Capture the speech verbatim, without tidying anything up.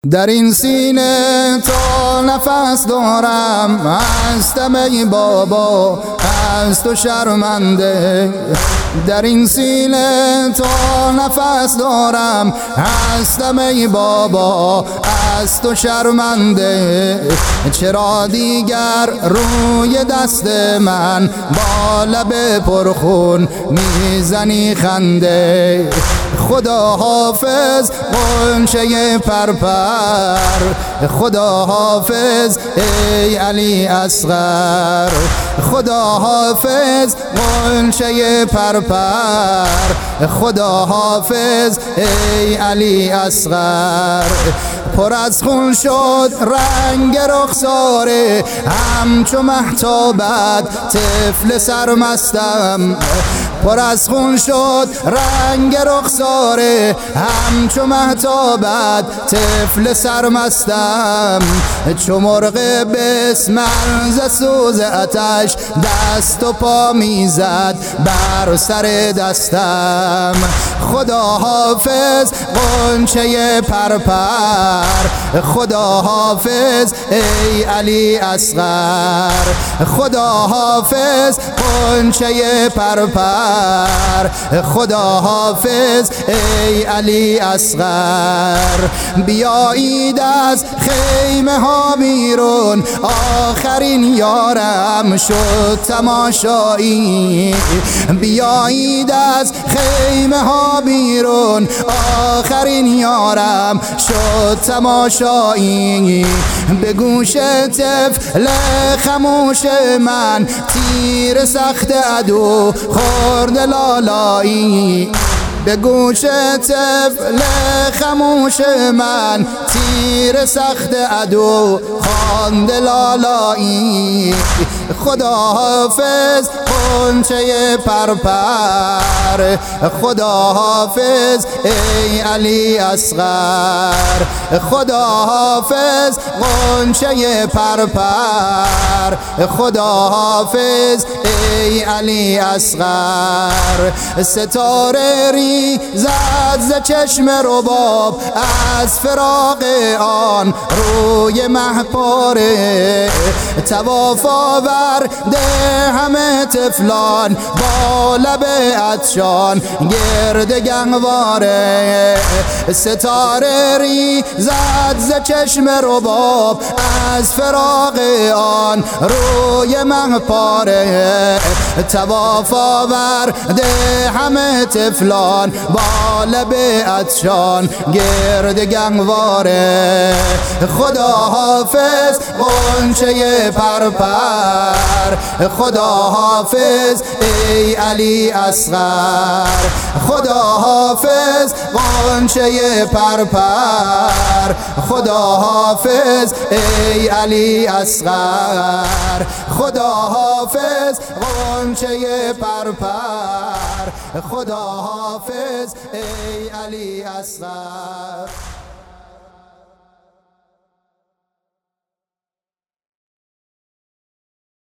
در این سینه تا نفس دارم، هستم ای بابا از تو شرمنده. در این سینه تا نفس دارم، هستم ای بابا از تو شرمنده. چرا دیگر روی دست من با لب پرخون میزنی خنده؟ خدا حافظ غنچه پرپر، خدا حافظ ای علی اصغر. خدا حافظ غنچه پرپر، خدا حافظ ای علی اصغر. پر از خون شد رنگ رخساره، همچو مهتابت طفل سرمستم. پر از خون شد رنگ رخساره، همچو مهتابت طفل سرمستم. چو مرغ بسمل ز سوز آتش دست و پا میزد بر سر دستم. خدا حافظ غنچه پرپر، خدا حافظ ای علی اصغر. خدا حافظ غنچه پرپر، خدا حافظ ای علی اصغر. بیایید از خیمه ها بیرون، آخرین یارم شد تماشایی. بیایید از خیمه ها بیرون، آخرین یارم شد تماشایی. به گوش طفل خموش من تیر سخت عدو خورد لالایی. به گوش طفل خموش من تیر سخت عدو خواند لالایی. خدا حافظ غنچه پرپر، خدا حافظ ای علی اصغر. خدا حافظ غنچه پرپر، خدا حافظ ای علی اصغر. ستاره ری زد ز چشم رباب، از فراق آن روی مهپاره. طواف آورده همه طفلان با لب عطشان گرد گنگواره. ستاره ری زد ز چشم رباب، از فراق آن روی مهپاره. طواف آورده همه طفلان با لب عطشان گرد گنگواره. خدا حافظ غنچه پرپر، خدا حافظ ای علی اصغر. خدا حافظ غنچه پرپر، خدا حافظ ای علی اصغر. خدا حافظ غنچه پرپر، خدا حافظ ای علی اصغر.